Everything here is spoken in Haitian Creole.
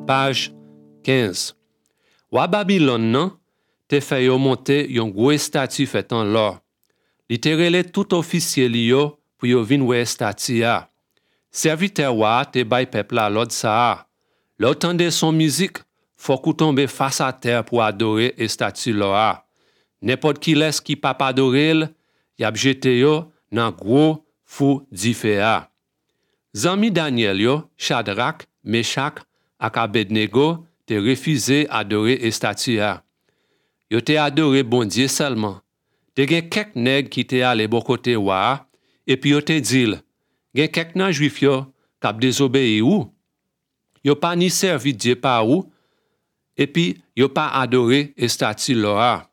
page 15. Wa Babylon nan, te fè yo monte yon gros statue fait en l'or. Li te rele tout officier li yo pou yo vin wè statue a. Serviteur wa te bay peuple la l'od sa a. Lò tande son musique, faut kou tombe face à terre pour adorer et statue l'or a. N'importe qui laisse qui pa pa adorel, y ap jete yo nan gros fou di fe a. Zanmi Daniel yo, Shadrach, Meshach ak Abednego te refuse adorer et statue a. Yo te adore bon Dieu seulement. Te gen kek nèg qui te ale bon côté wa, et puis yo te dil, gen kek nan juif yo kap désobéi ou. Yo pa ni servi Dieu pa ou, et puis yo pa adore et statue l'or a.